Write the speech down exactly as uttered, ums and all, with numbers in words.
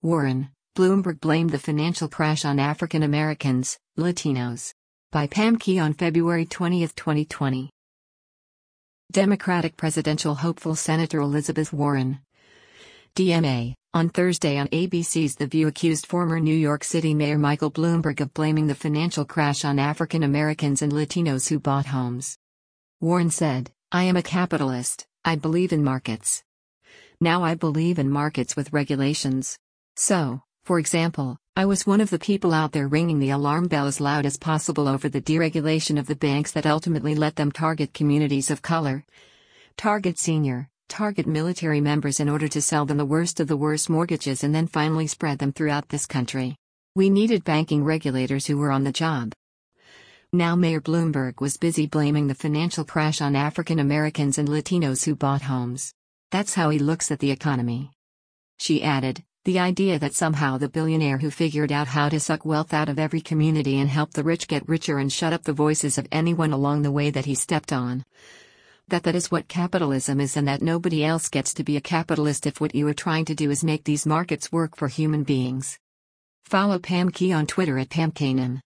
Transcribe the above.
Warren, Bloomberg blamed the financial crash on African Americans, Latinos. By Pam Key on February twentieth, twenty twenty. Democratic presidential hopeful Senator Elizabeth Warren, D M A, on Thursday on A B C's The View accused former New York City Mayor Michael Bloomberg of blaming the financial crash on African Americans and Latinos who bought homes. Warren said, "I am a capitalist, I believe in markets. Now I believe in markets with regulations. So, for example, I was one of the people out there ringing the alarm bell as loud as possible over the deregulation of the banks that ultimately let them target communities of color, target senior, target military members in order to sell them the worst of the worst mortgages and then finally spread them throughout this country. We needed banking regulators who were on the job." Now Mayor Bloomberg was busy blaming the financial crash on African Americans and Latinos who bought homes. That's how he looks at the economy. She added, "The idea that somehow the billionaire who figured out how to suck wealth out of every community and help the rich get richer and shut up the voices of anyone along the way that he stepped on. That that is what capitalism is and that nobody else gets to be a capitalist if what you are trying to do is make these markets work for human beings." Follow Pam Key on Twitter at Pam Kanan.